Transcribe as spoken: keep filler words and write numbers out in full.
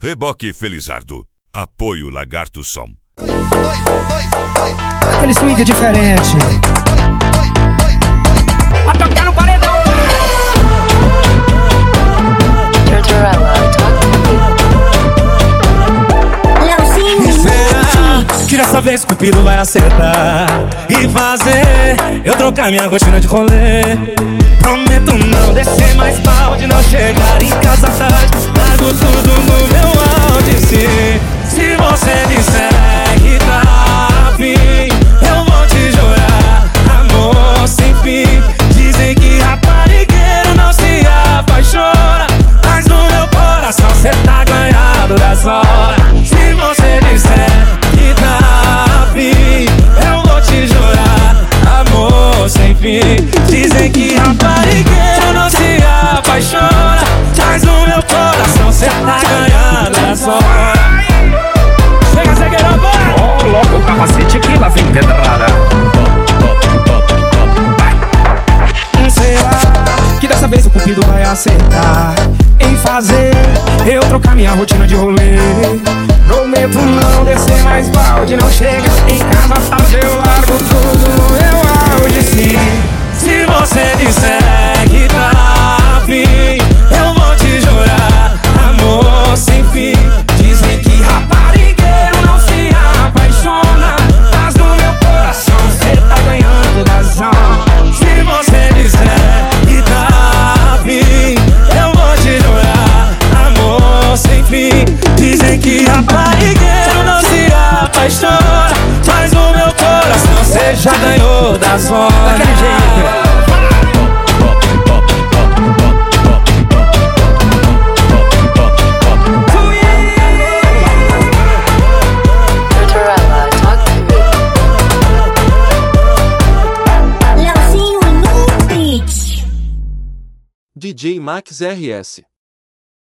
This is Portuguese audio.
Reboque Felizardo. Apoio Lagarto Som. Aquele swing diferente. A tocar no paredão. Que dessa vez o Cupido vai acertar e fazer eu trocar minha rotina de rolê. Prometo não descer mais balde, não chegar em casa tarde. Largo tudo no meu áudio. Se, se você disser que tá afim, eu vou te jurar amor sem fim. Dizem que raparigueiro não se apaixona, mas no meu coração cê tá ganhado das horas. Se você disser que tá afim, eu vou te jurar amor sem fim. Dizem que raparigueiro não se apaixona, mas no meu coração cê tá ganhando das horas. Chega, Zegueira, vai! Oh, logo o capacete que lá vem pedrada. Sei lá, que dessa vez o Cupido vai acertar em fazer eu trocar minha rotina de rolê. Prometo não descer mais balde, não chega em casa tarde, eu largo tudo no meu áudio. Sim, se você disser que tá afim, eu vou te jurar amor sem fim. Dizem que raparigueiro não se apaixona, mas no meu coração cê tá ganhando das horas. Se você disser que tá afim, eu vou te jurar amor sem fim. Dizem que raparigueiro não se apaixona, mas no meu coração cê já ganhou das horas. Daquele jeito. D J Max R S